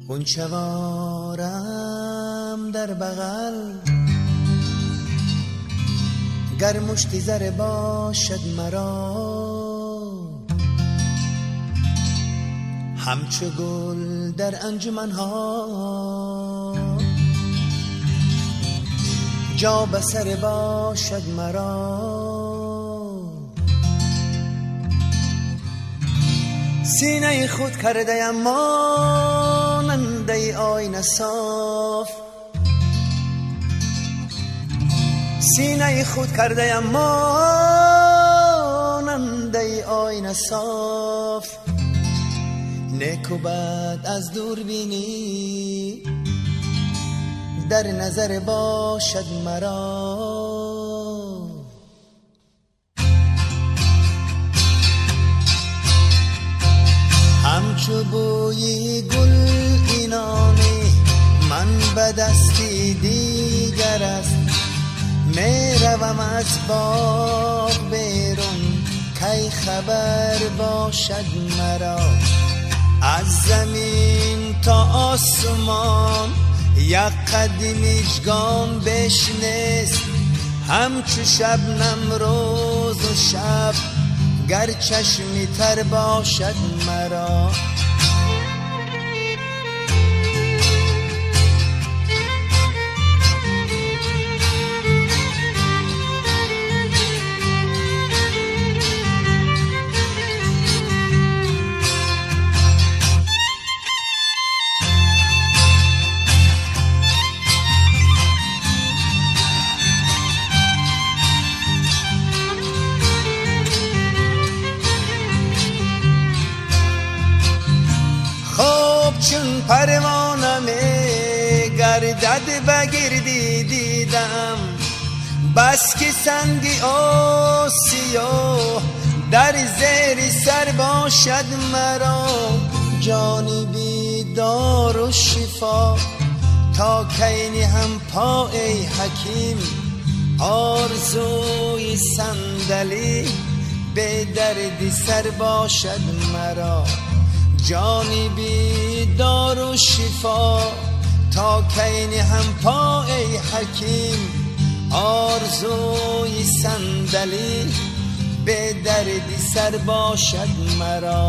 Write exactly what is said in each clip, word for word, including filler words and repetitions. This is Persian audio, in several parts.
غنچوارم در بغل، گر مشتی زر باشد مرا، همچو گل در انجمنها جا بسر باشد مرا. سینه خود کرده ماننده آینه صاف، سینه خود کرده ماننده آینه صاف، نیک و بد از دور بینی در نظر باشد مرا. همچو بوی گل اینانی من به دستی دیگر است، می روم از باغ بیرون کی خبر باشد مرا. از زمین تا آسمان یک قدمیچگان بیش نیست، همچو شبنم روز و شب گر چشمی تر باشد مرا. چون پروانه می گردد بگردی دیدم، بس که سنگ آسیا در زیر سر باشد مرا. جانی بیدار و شفا تا کینی هم پای حکیم، آرزوی صندلی به درد سر باشد مرا. جانی بیدار و شفا تا کینی هم پای حکیم، آرزوی صندلی به درد سر باشد مرا.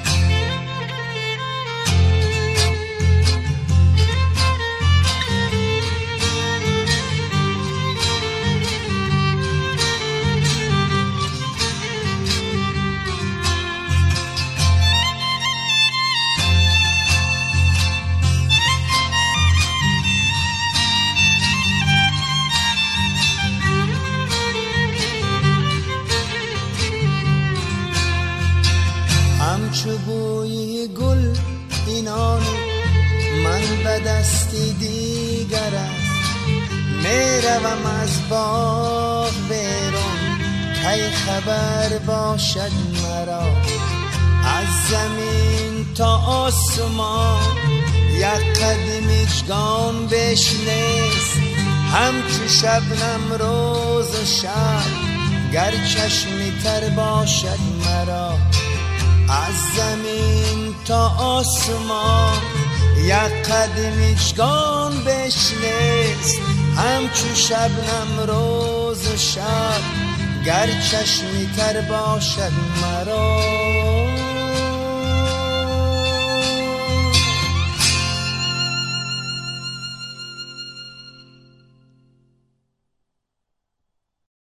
همچو بوی گل اینانی من به دستی دیگر است، می روم از باغ بیرون کی خبر باشد مرا. از زمین تا آسمان یک قدمیچگان بیش نیست، همچو شبنم روز و شب گر چشمی تر باشد مرا. از زمین تا آسمان یک قدمیچگان بیش نیست، همچو شبنم روز و شب گر چشمی تر باشد مرا.